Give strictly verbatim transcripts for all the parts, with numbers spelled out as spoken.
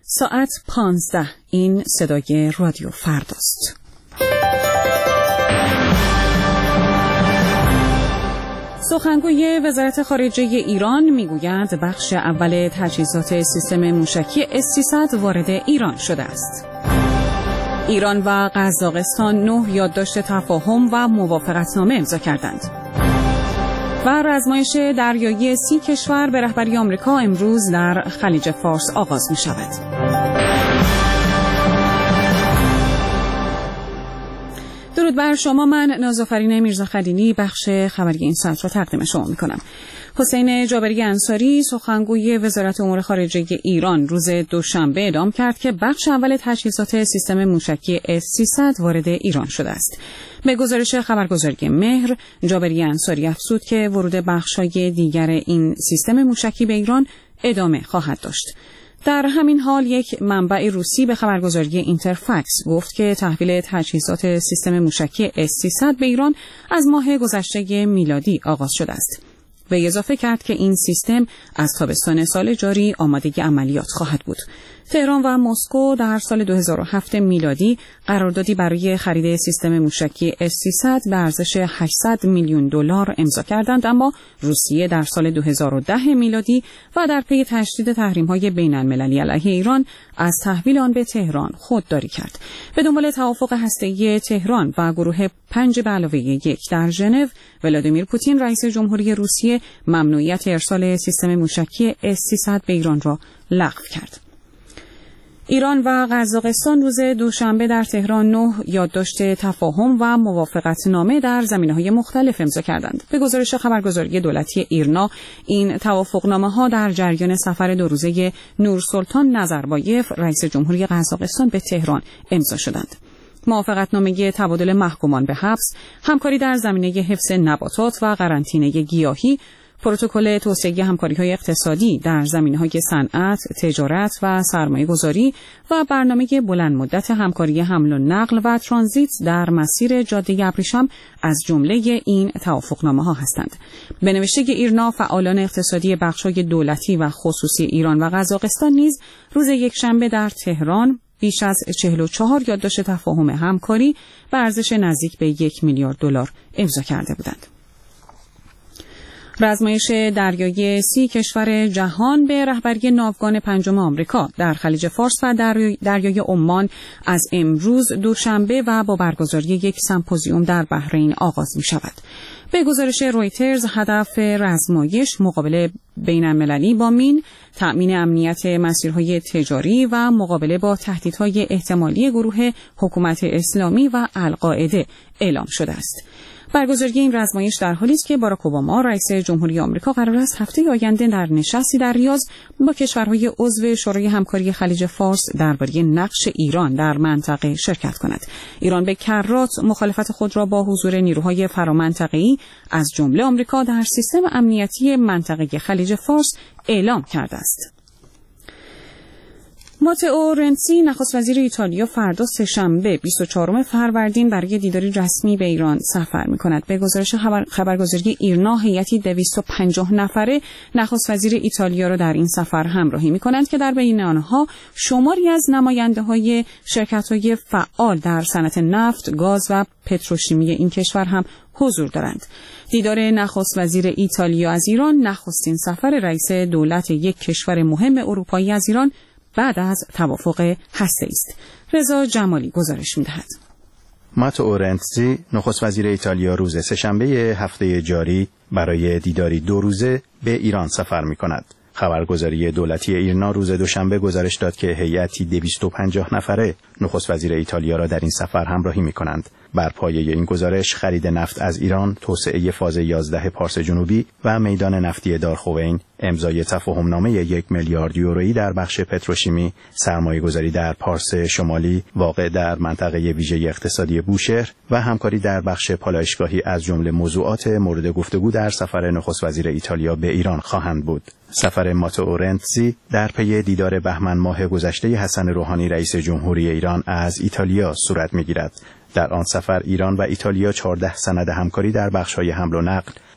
ساعت پانزده. این صدای رادیو فرداست. سخنگوی وزارت خارجه ایران میگوید بخش اول تجهیزات سیستم موشکی اس سیصد وارد ایران شده است. ایران و قزاقستان نه یادداشت تفاهم و موافقتنامه امضا کردند. و رزمایش دریایی سی کشور به رهبری آمریکا امروز در خلیج فارس آغاز می شود. درود بر شما، من نازافرین میرزا خلیلی بخش خبری این ساعت را تقدیم شما می کنم. حسین جابری انصاری سخنگوی وزارت امور خارجه ایران روز دوشنبه اعلام کرد که بخش اول تجهیزات سیستم موشکی اس سیصد وارد ایران شده است. به گزارش خبرگزاری مهر، جابری انصاری افزود که ورود بخش‌های دیگر این سیستم موشکی به ایران ادامه خواهد داشت. در همین حال یک منبع روسی به خبرگزاری اینترفکس گفت که تحویل تجهیزات سیستم موشکی اس سیصد به ایران از ماه گذشته میلادی آغاز شده است. و اضافه کرد که این سیستم از تابستان سال جاری آماده عملیات خواهد بود. تهران و مسکو در سال دو هزار و هفت میلادی قراردادی برای خرید سیستم موشکی اس سیصد به ارزش هشتصد میلیون دلار امضا کردند، اما روسیه در سال دو هزار و ده میلادی و در پی تشدید تحریم‌های بین‌المللی علیه ایران از تحویل آن به تهران خودداری کرد. به دنبال توافق هسته‌ای تهران و گروه پنج به علاوه یک در ژنو، ولادیمیر پوتین رئیس جمهوری روسیه ممنوعیت ارسال سیستم موشکی اس سیصد به ایران را لغو کرد. ایران و قزاقستان روز دوشنبه در تهران نه یادداشت تفاهم و موافقتنامه در زمینه‌های مختلف امضا کردند. به گزارش خبرگزاری دولتی ایرنا، این توافقنامه‌ها در جریان سفر دو روزه نورسلطان نظربایف رئیس جمهوری قزاقستان به تهران امضا شدند. موافقتنامه تبادل محکومان به حبس، همکاری در زمینه حفظ نباتات و قرنطینه گیاهی، پروتکل توسعه همکاری‌های اقتصادی در زمینه‌های صنعت، تجارت و سرمایه‌گذاری و برنامه بلند مدت همکاری حمل و نقل و ترانزیت در مسیر جاده ابریشم از جمله این توافقنامه‌ها هستند. به نوشته ایرنا، فعالان اقتصادی بخش‌های دولتی و خصوصی ایران و قزاقستان نیز روز یکشنبه در تهران بیش از چهل و چهار یادداشت تفاهم همکاری به ارزش نزدیک به یک میلیارد دلار امضا کرده بودند. رزمایش دریایی سی کشور جهان به رهبری ناوگان پنجم آمریکا در خلیج فارس و دریای عمان از امروز دوشنبه و با برگزاری یک سمپوزیوم در بحرین آغاز می شود. به گزارش رویترز، هدف رزمایش مقابله بین‌المللی با مین، تأمین امنیت مسیرهای تجاری و مقابله با تهدیدهای احتمالی گروه حکومت اسلامی و القاعده اعلام شده است. برگزاری این رزمایش در حالی است که باراک اوباما رئیس جمهوری آمریکا قرار است هفته آینده در نشستی در ریاض با کشورهای عضو شورای همکاری خلیج فارس درباره نقش ایران در منطقه شرکت کند. ایران به کرات مخالفت خود را با حضور نیروهای فرامنطقه‌ای از جمله آمریکا در سیستم امنیتی منطقه خلیج فارس اعلام کرده است. ماتئو رنسی نخست وزیر ایتالیا فردا سه‌شنبه بیست و چهارم فروردین برای دیداری رسمی به ایران سفر می‌کند. به گزارش خبر خبرگزاری ایرنا، هیئتی دویست و پنجاه نفره نخست وزیر ایتالیا را در این سفر همراهی می‌کنند که در بین آنها شماری از نماینده‌های شرکت‌های فعال در صنعت نفت، گاز و پتروشیمی این کشور هم حضور دارند. دیدار نخست وزیر ایتالیا از ایران نخستین سفر رئیس دولت یک کشور مهم اروپایی از ایران بعد از توافق هسته‌ای است. رضا جمالی گزارش می‌دهد. ماتئو رنسی نخست وزیر ایتالیا روز سه‌شنبه هفته جاری برای دیداری دو روزه به ایران سفر می‌کند. خبرگزاری دولتی ایرنا روز دوشنبه گزارش داد که هیئتی دویست و پنجاه نفره نخست وزیر ایتالیا را در این سفر همراهی می‌کنند. بر پایه این گزارش خرید نفت از ایران، توسعه فاز یازده پارس جنوبی و میدان نفتی دارخوین، امضای تفاهمنامه یک میلیارد یورویی در بخش پتروشیمی، سرمایه‌گذاری در پارس شمالی واقع در منطقه ویژه اقتصادی بوشهر و همکاری در بخش پالایشگاهی از جمله موضوعات مورد گفتگو در سفر نخست وزیر ایتالیا به ایران خواهند بود. سفر ماتئو رنسی در پی دیدار بهمن ماه گذشته حسن روحانی رئیس جمهوری ایران از ایتالیا صورت می‌گیرد. در آن سفر ایران و ایتالیا چهارده سند همکاری در بخش‌های حمل و نقل،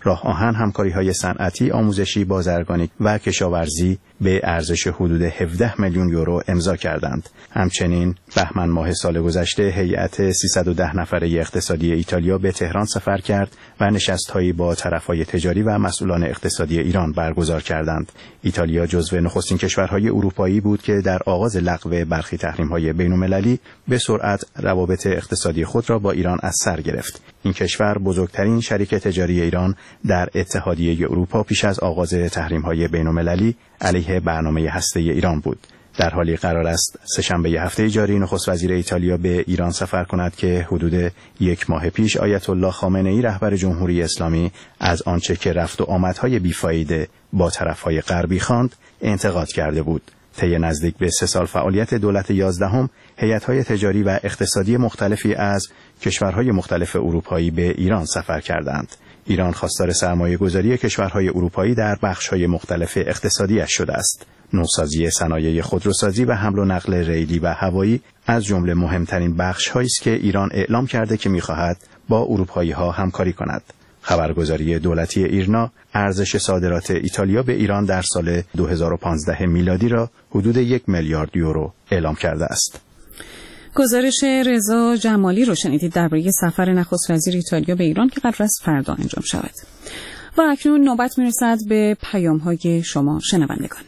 راه آهن، همکاری‌های صنعتی، آموزشی، بازرگانی و کشاورزی به ارزش حدود هفده میلیون یورو امضا کردند. همچنین بهمن ماه سال گذشته هیئت سیصد و ده نفره اقتصادی ایتالیا به تهران سفر کرد و نشست‌هایی با طرف‌های تجاری و مسئولان اقتصادی ایران برگزار کردند. ایتالیا جزو نخستین کشورهای اروپایی بود که در آغاز لغو برخی تحریم‌های بین‌المللی به سرعت روابط اقتصادی خود را با ایران از سر گرفت. این کشور بزرگترین شریک تجاری ایران در اتحادیه اروپا پیش از آغاز تحریم‌های بین‌المللی علیه برنامه هسته‌ای ایران بود. در حالی قرار است سه‌شنبه هفته جاری نخست وزیر ایتالیا به ایران سفر کند که حدود یک ماه پیش آیت الله خامنه‌ای رهبر جمهوری اسلامی از آنچه که رفت و آمدهای بیفایده با طرف‌های غربی خواند انتقاد کرده بود. طی نزدیک به سه سال فعالیت دولت یازدهم، هیئت‌های تجاری و اقتصادی مختلفی از کشورهای مختلف اروپایی به ایران سفر کردند. ایران خواستار سرمایه‌گذاری کشورهای اروپایی در بخش‌های مختلف اقتصادی‌اش شده است. نوسازی صنایع خودروسازی و حمل و نقل ریلی و هوایی از جمله مهمترین بخش‌هایی است که ایران اعلام کرده که می‌خواهد با اروپایی‌ها همکاری کند. خبرگزاری دولتی ایرنا ارزش صادرات ایتالیا به ایران در سال دو هزار و پانزده میلادی را حدود یک میلیارد یورو اعلام کرده است. گزارش رضا جمالی رو شنیدید درباره سفر نخست وزیر ایتالیا به ایران که قرار است فردا انجام شود. و اکنون نوبت میرسد به پیام‌های شما شنوندگان.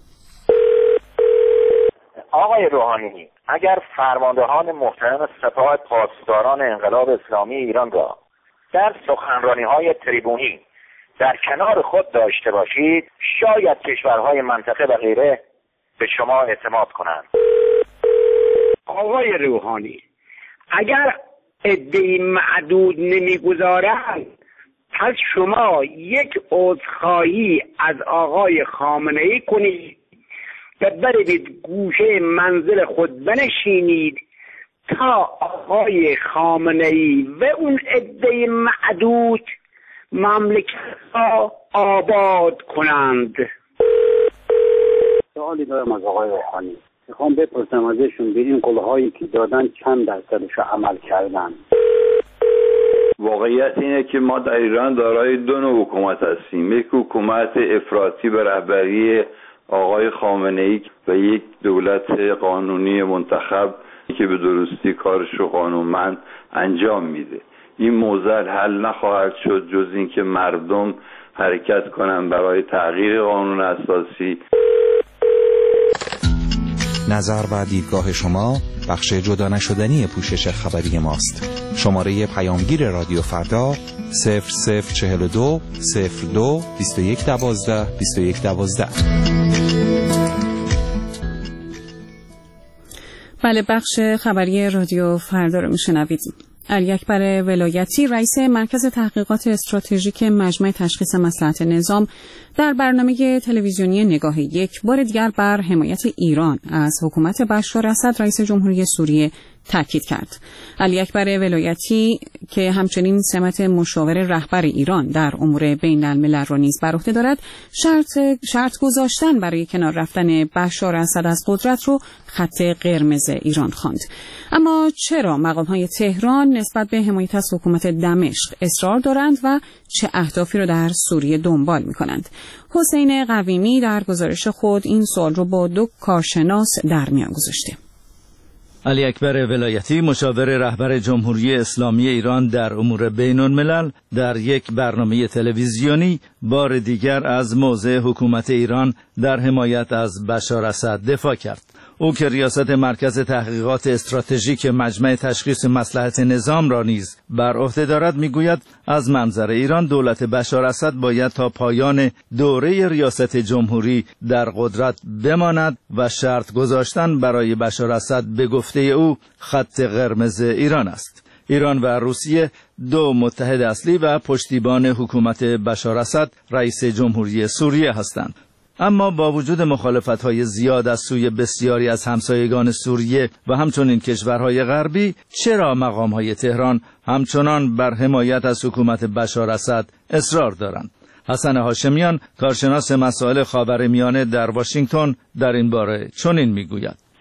آقای روحانی، اگر فرماندهان محترم سپاه پاسداران انقلاب اسلامی ایران را در سخنرانی‌های تریبونی در کنار خود داشته باشید، شاید کشورهای منطقه و غیره به شما اعتماد کنند. آقای روحانی، اگر عده‌ای معدود نمیگذارند، پس شما یک عذرخواهی از آقای خامنه‌ای کنید و برید گوشه منزل خود بنشینید تا آقای خامنه‌ای و اون عده معدود مملکت را آباد کنند. سوالی دارم از آقای روحانی. میخوام بپرسم ازشون به این قولهایی که دادن چند درصدش عمل کردن. واقعیت اینه که ما در ایران دارای دو نوع حکومت هستیم. یک حکومت افراطی به رهبری آقای خامنه‌ای و یک دولت قانونی منتخب که به درستی کارش رو قانونمند انجام میده. این موضوع حل نخواهد شد جز اینکه مردم حرکت کنن برای تغییر قانون اساسی. نظر و دیدگاه شما بخش جدا نشدنی پوشش خبری ماست. شماره پیامگیر رادیو فردا صفر صفر چهل و دو صفر دو بیست و یک دوازده بیست و یک دوازده. بله، بخش خبری رادیو فردا رو میشنوید. علی اکبر ولایتی رئیس مرکز تحقیقات استراتژیک مجمع تشخیص مصلحت نظام در برنامه تلویزیونی نگاه یک بار دیگر بر حمایت ایران از حکومت بشار اسد رئیس جمهوری سوریه تاکید کرد. علی اکبر ولایتی که همچنین سمت مشاور رهبر ایران در امور بین الملل را نیز بر عهده دارد، شرط شرط گذاشتن برای کنار رفتن بشار اسد از قدرت رو خط قرمز ایران خواند. اما چرا مقام‌های تهران نسبت به حمایت از حکومت دمشق اصرار دارند و چه اهدافی را در سوریه دنبال می‌کنند؟ حسین قویمی در گزارش خود این سوال رو با دو کارشناس در میان گذاشته. علی اکبر ولایتی مشاور رهبر جمهوری اسلامی ایران در امور بین الملل در یک برنامه تلویزیونی بار دیگر از موضع حکومت ایران در حمایت از بشار اسد دفاع کرد. او که ریاست مرکز تحقیقات استراتژیک مجمع تشخیص مصلحت نظام را نیز بر عهده دارد میگوید از منظر ایران دولت بشار اسد باید تا پایان دوره ریاست جمهوری در قدرت بماند و شرط گذاشتن برای بشار اسد به گفته او خط قرمز ایران است. ایران و روسیه دو متحد اصلی و پشتیبان حکومت بشار اسد رئیس جمهوری سوریه هستند. اما با وجود مخالفت‌های زیاد از سوی بسیاری از همسایگان سوریه و همچنین کشورهای غربی، چرا مقام‌های تهران همچنان بر حمایت از حکومت بشار اسد اصرار دارند؟ حسن هاشمیان، کارشناس مسائل خاورمیانه در واشنگتن، در این باره چنین میگوید: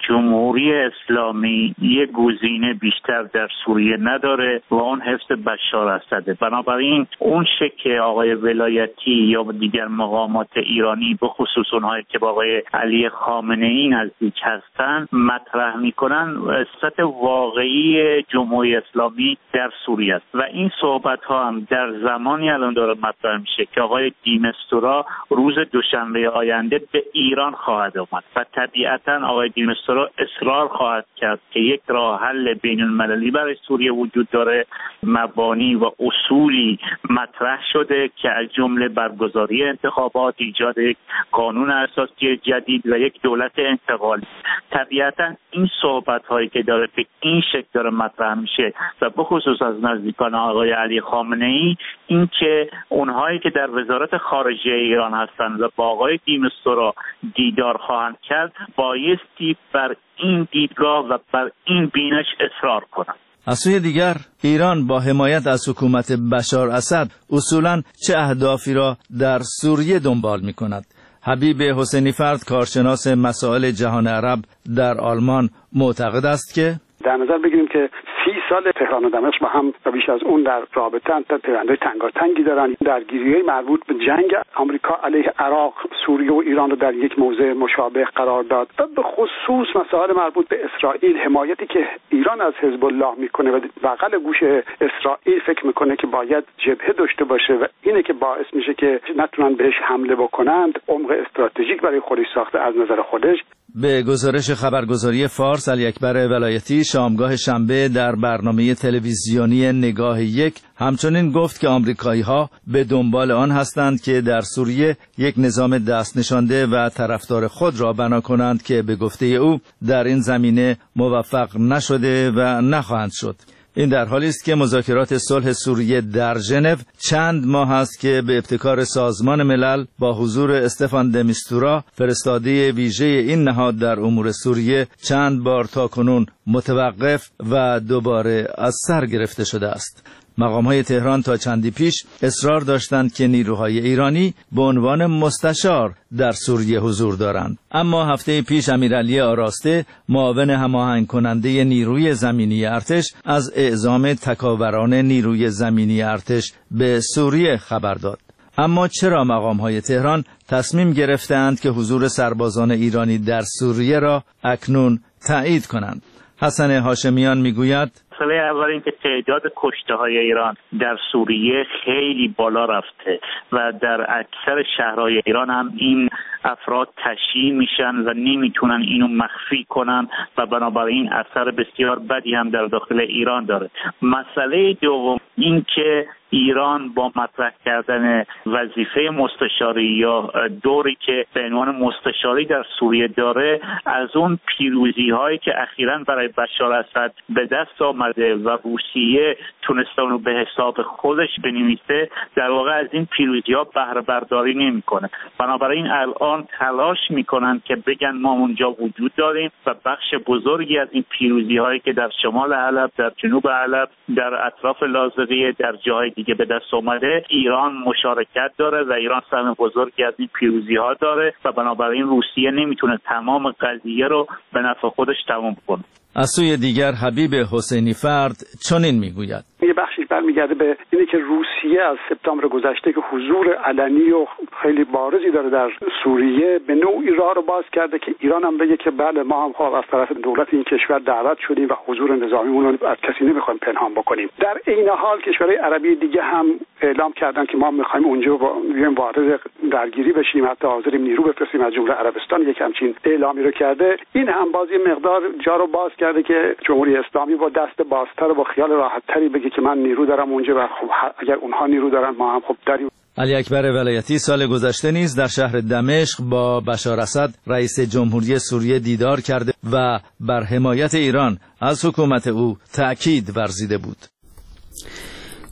جمهوری اسلامی یک گزینه بیشتر در سوریه نداره و اون حفظ بشار اسده. بنابراین اون شکل آقای ولایتی یا دیگر مقامات ایرانی به خصوص اونهایی که با آقای علی خامنه ای نزدیک هستن مطرح میکنن سطح واقعی جمهوری اسلامی در سوریه است و این صحبت ها هم در زمانی الان داره مطرح میشه که آقای دیمستورا روز دوشنبه آینده به ایران خواهد آمد و طبیعتا آقای دیمستورا اصرار خواهد کرد که یک راه حل بین المللی برای سوریه وجود داره. مبانی و اصولی مطرح شده که از جمله برگزاری انتخابات، ایجاد یک قانون اساسی جدید و یک دولت انتقالی. طبیعتا این صحبت هایی که داره به این شکل داره مطرح میشه و به خصوص از نزدیکان آقای علی خامنه ای، این که اونهایی که در وزارت خارجه ایران هستند و با آقای دیمستورا دیدار خواهند کرد بایستی بر این دیدگاه و بر این بینش اصرار کنند. از سوی دیگر ایران با حمایت از حکومت بشار اسد اصولاً چه اهدافی را در سوریه دنبال می کند؟ حبیب حسینی فرد کارشناس مسائل جهان عرب در آلمان معتقد است که در نظر بگیریم که سی سال تهران و دمشق با هم و بیش از اون در رابطه تا پیوندهای تنگاتنگی دارن. درگیری‌های مربوط به جنگ آمریکا علیه عراق، سوریه و ایران رو در یک موضع مشابه قرار داد و به خصوص مسائل مربوط به اسرائیل، حمایتی که ایران از حزب الله میکنه و بغل گوش اسرائیل فکر میکنه که باید جبهه داشته باشه و اینه که باعث میشه که نتونن بهش حمله بکنند. عمق استراتژیک برای خودش ساخته از نظر خودش. به گزارش خبرگزاری فارس، علی اکبر ولایتی شامگاه شنبه در برنامه تلویزیونی نگاه یک همچنین گفت که آمریکایی‌ها به دنبال آن هستند که در سوریه یک نظام دست نشانده و طرفدار خود را بنا کنند که به گفته او در این زمینه موفق نشده و نخواهند شد. این در حالی است که مذاکرات صلح سوریه در ژنو چند ماه است که به ابتکار سازمان ملل با حضور استفان د میستورا فرستاده ویژه این نهاد در امور سوریه چند بار تاکنون متوقف و دوباره از سر گرفته شده است. مقام‌های تهران تا چندی پیش اصرار داشتند که نیروهای ایرانی به عنوان مستشار در سوریه حضور دارند، اما هفته پیش امیرعلی آراسته معاون هماهنگ کننده نیروی زمینی ارتش از اعزام تکاوران نیروی زمینی ارتش به سوریه خبر داد. اما چرا مقام‌های تهران تصمیم گرفتند که حضور سربازان ایرانی در سوریه را اکنون تایید کنند؟ حسن هاشمیان میگوید مسئله اول این که تعداد کشته های ایران در سوریه خیلی بالا رفته و در اکثر شهرهای ایران هم این افراد تشییع میشن و نمیتونن اینو مخفی کنن و بنابراین اثر بسیار بدی هم در داخل ایران داره. مسئله دوم این که ایران با مطرح کردن وظیفه مستشاری یا دوری که به عنوان مستشاری در سوریه داره، از اون پیروزی هایی که اخیراً برای بشار اسد به دست آمده و روسیه تونسته اونو به حساب خودش بنویسه، در واقع از این پیروزی ها بهره برداری نمیکنه. بنابراین الان تلاش میکنن که بگن ما اونجا وجود داریم و بخش بزرگی از این پیروزی هایی که در شمال حلب، در جنوب حلب، در اطراف لاذقیه، در جاهای دیگه به دست اومده، ایران مشارکت داره و ایران سهم بزرگی از این پیروزی ها داره و بنابراین روسیه نمیتونه تمام قضیه رو به نفع خودش تمام کنه. از سوی دیگر حبیب حسینی فرد چنین میگوید: یه بخشی برمیگرده به اینه که روسیه از سپتامبر گذشته که حضور علنی و خیلی بارزی داره در سوریه، به نوعی راه رو باز کرده که ایران هم بگه که بله ما هم خواه از طرف دولت این کشور دعوت شدیم و حضور نظامیمون رو از کسی نمیخوایم پنهان بکنیم. در عین حال کشورهای عربی دیگه هم اعلام کردن که ما میخوایم اونجا وارد درگیری بشیم، حتی حاضریم نیرو بفرستیم، از جمله عربستان یک همچین اعلامی رو کرده. این هم باز یه مقدار جا رو باز کرده که جمهوری اسلامی با دست بازتر و با خیال راحت‌تری بگه که من نیرو دارم اونجا و خب اگر اونها نیرو دارن ما هم خب داریم. علی اکبر ولایتی سال گذشته نیز در شهر دمشق با بشار اسد رئیس جمهوری سوریه دیدار کرده و بر حمایت ایران از حکومت او تأکید ورزیده بود.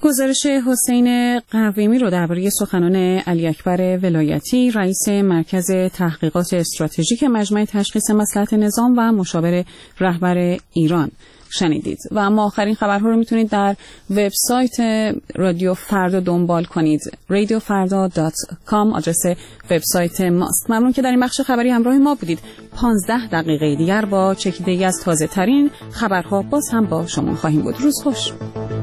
گزارش حسین قویمی رو درباره سخنان علی اکبر ولایتی، رئیس مرکز تحقیقات استراتژیک مجمع تشخیص مصلحت نظام و مشاور رهبر ایران شنیدید. و اما آخرین خبرها رو میتونید در وبسایت رادیو فردا دنبال کنید. رادیو فردا دات کام آدرس وبسایت ماست. ممنون که در این بخش خبری همراه ما بودید. پانزده دقیقه دیگر با چکیده‌ای از تازه ترین خبرها باز هم با شما خواهیم بود. روز خوش.